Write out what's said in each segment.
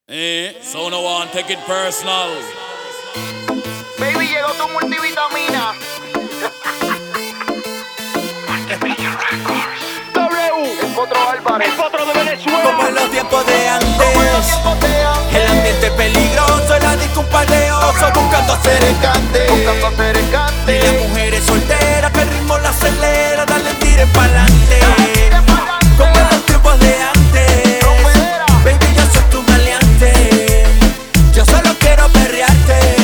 So no one take it personal. Baby, llegó tu multivitamina. El Potro Álvarez. El Potro de Venezuela. Como en los tiempos de antes, el ambiente peligroso, la disco un par de osos buscando hacer encante. Y las mujeres solteras que el ritmo la acelera, dale tiren pa'lante. Como en los tiempos de antes, baby yo soy tu maleante, yo solo quiero perrearte.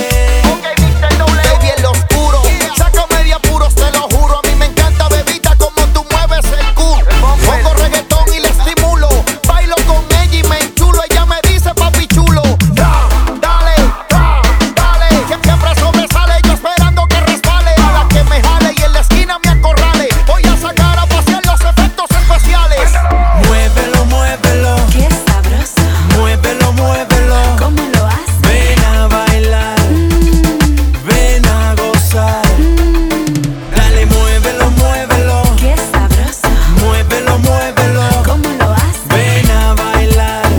Baby en lo oscuro, saca media puros, te lo juro. A mí me encanta, bebita, como tú mueves el culo. Pongo reggaetón y le estimulo, bailo con ella y me enchulo. Ella me dice papi chulo, dale, que siempre sobresale. Yo esperando que resbale, a la que me jale y en la esquina me acorrale. Voy a sacar a pasear los efectos especiales. Muévelo, muévelo, Qué sabroso, muévelo, muévelo. ¿cómo lo haces? Ven a bailar, ven a gozar. Dale, muévelo, muévelo, Qué sabroso, muévelo, muévelo. ¿cómo lo haces? Ven a bailar,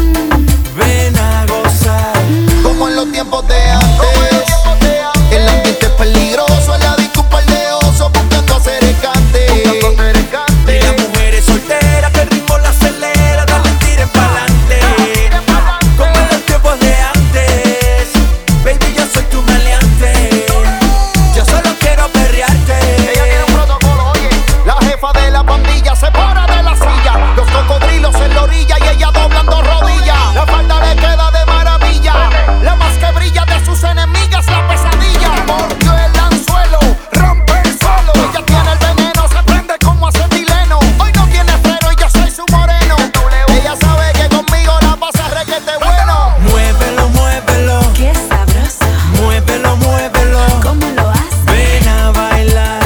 ven a gozar. Como en los tiempos de antes, el ambiente es peligroso, en la disco un par de osos buscando hacer encante. Y las mujeres solteras que el ritmo la acelera, dale tiren pa'lante. Como en los tiempos de antes, baby yo soy tu maleante, yo solo quiero perrearte. Ella tiene un protocolo, oye. La jefa de la pandilla se para de la silla. Los cocodrilos en la orilla y ella doblando rodillas. La falda le queda de maravilla. La más que brilla de sus enemigas, la pesadilla. Mordió el anzuelo, rompe el suelo. Ella tiene el veneno, se prende como acetileno. Hoy no tiene freno y yo soy su moreno. Ella sabe que conmigo la pasa requete bueno. Muévelo, muévelo, Qué sabroso, muévelo, muévelo. ¿cómo lo haces? Ven a bailar,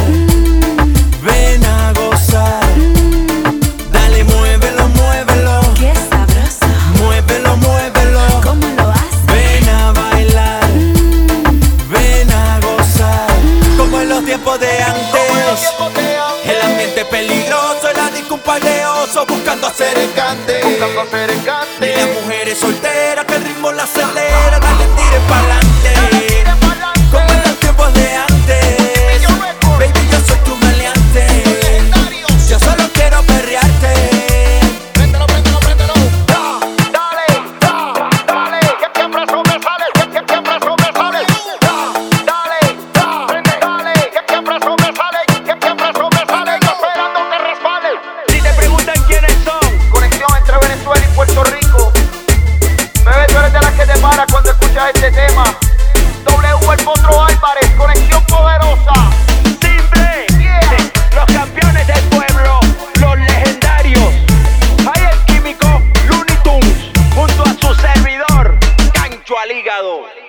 ven a gozar. Dale, muévelo, muévelo, Qué sabroso, muévelo, muévelo. ¿cómo lo haces? Ven a bailar, ven a gozar. Como en los tiempos de antes, el ambiente peligroso, la disco un par de osos buscando hacer encante. Y las mujeres solteras que el ritmo la acelera, dale tiren pa'lante. Como en los tiempos de antes, baby yo soy tu maleante, yo solo quiero perrearte. Préndelo, dale, que siempre sobresale, que siempre sobresale. Dale, que siempre sobresale, que siempre sobresale. Yo esperando que resbale. Si te preguntan quiénes son, Conexión entre Venezuela y Puerto Rico. Bebé, tú eres de las que te paras cuando escuchas este tema. W el Potro Álvarez, conexión poderosa. Simple, los campeones del pueblo, los legendarios. Hay el químico Looney Tunes junto a su servidor, Cancho al hígado.